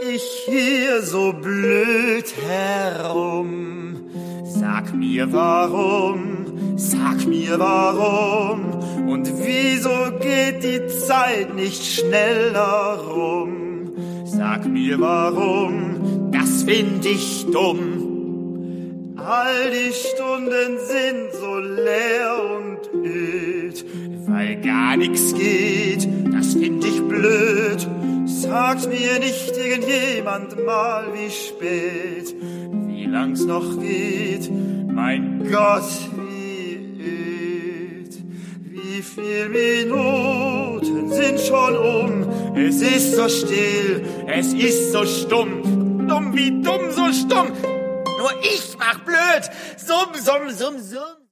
ich hier so blöd herum? Sag mir warum, und wieso geht die Zeit nicht schneller rum? Sag mir warum, das find ich dumm. All die Stunden sind so leer und öd, weil gar nix geht, das find ich blöd. Sagt mir nicht irgendjemand mal, wie spät, wie lang's noch geht, mein Gott, wie öd. Wie viel Minuten sind schon um, es ist so still, es ist so stumm, dumm wie dumm, so stumm. Nur ich mach blöd, summ, summ, summ, summ.